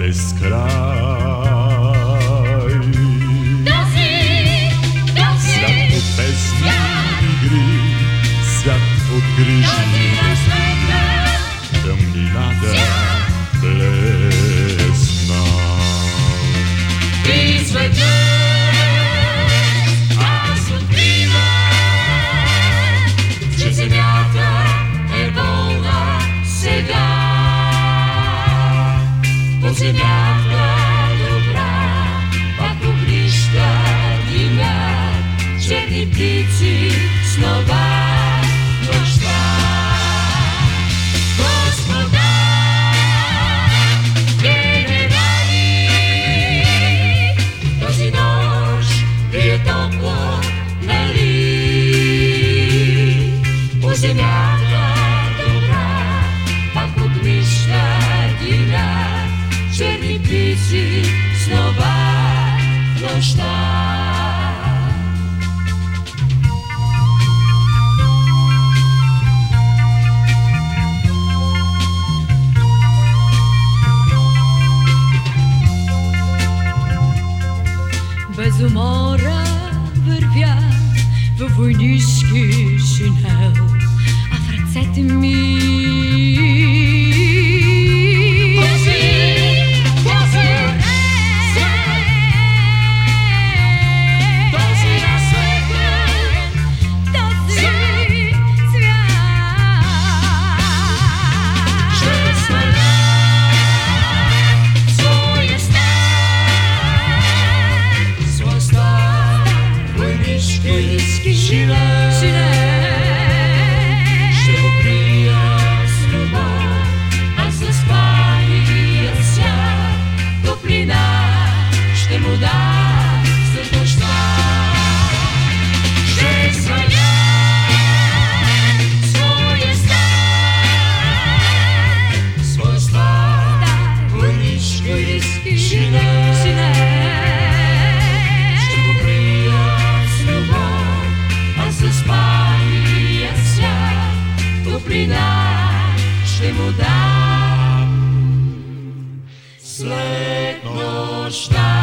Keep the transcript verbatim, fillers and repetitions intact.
безкрай. Свят от песни и игри, свят от грижи и вести, тъмнината блесна. И светът аз откривам, че земята е болна сега. По земята добра, пак огнища димят, черни птици снова нощта. Господа, генерали, този нощ ви е топла, нали? По земята добра, пак огнища димят, черни птици снова нощта. Без умора вървя във войнишки шинел, а в ръцете ми ще го крия с любов, а за спалия свят топлина ще му дам след нощта. Ще сваля своя стар, своя стар войнишки шинел. Ще го крия с любов, за спалия свят топлина ще му дам след нощта.